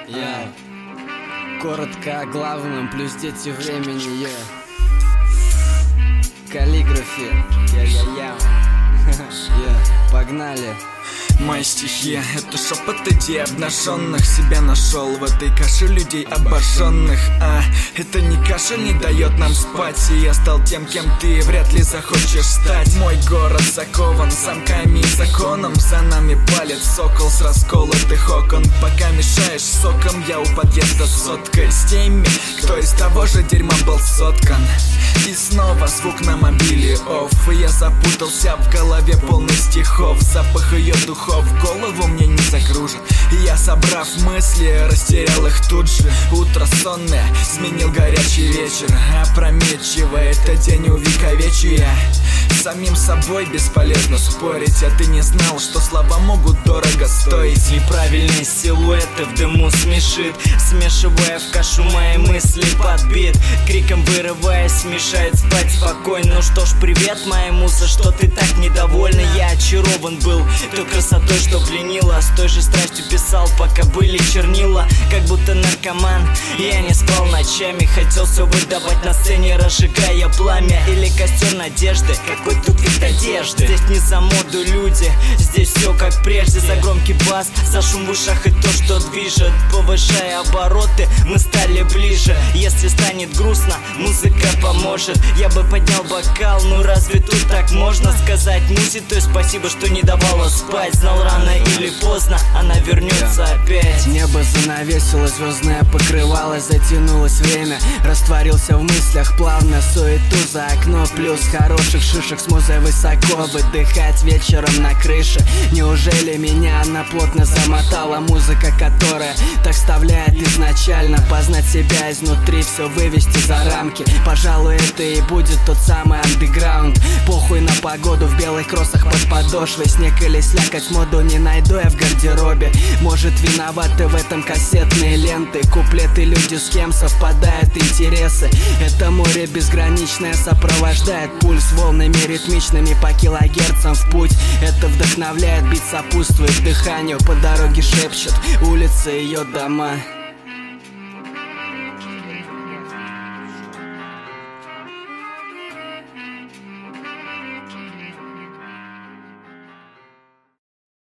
Коротко о главном, плюс дети времени, каллиграфи, погнали. Мои стихи — это шепот идей обнаженных. Себя нашел в этой каше людей обожженных. Это не кашель не дает нам спать. И я стал тем, кем ты вряд ли захочешь стать. Мой город закован замками и законом. За нами палит сокол с расколотых окон. Пока мешаешь соком, я у подъезда с соткой. С теми, кто из того же дерьма был соткан. И снова звук на мобиле офф. И я запутался в голове полный стихов. Запах ее духов в голову мне не загружен. И я, собрав мысли, растерял их тут же. Утро сонное сменил горячий вечер. Опрометчиво это день увековечия. Самим собой бесполезно спорить. А ты не знал, что слова могут дорого стоить. Неправильные силуэты в дыму смешит, смешивая в кашу мои мысли под бит. Криком вырываясь, мешает спать спокойно. Ну что ж, привет, моя муза, что ты так недовольна? Я очарован был той красотой, что пленила. С той же страстью писал, пока были чернила. Как будто наркоман, я не спал ночами. Хотел все выдавать на сцене, разжигая пламя. Или костер надежды, какой тут вид одежды. Здесь не за моду люди, здесь все как прежде. За громкий бас, за шум в ушах и то, что движет. Повышая обороты, мы стали ближе. Если станет грустно, музыка поможет. Я бы поднял бокал, ну разве тут так можно сказать музе? То есть спасибо, что не давала спать. Знал, рано или поздно она вернется опять. Небо занавесило, звездное покрывало. Затянулось время, растворился в мыслях. Плавно суету за окно, плюс хороших шишек. С музой высоко, выдыхать вечером на крыше. Неужели меня она плотно замотала? Музыка, которая так вставляет изначально. Познать себя изнутри, все вывести за рамки. Пожалуй, это и будет тот самый андеграунд. Похуй на погоду, в белых кроссах под подошвой. Снег или слякоть, моду не найду я в гардеробе. Может, виноваты в этом кассетные ленты. Куплеты, люди, с кем совпадают интересы. Это море безграничное сопровождает пульс волнами ритмичными по килогерцам в путь. Это вдохновляет, бит сопутствует дыханию. По дороге шепчут улицы, ее дома.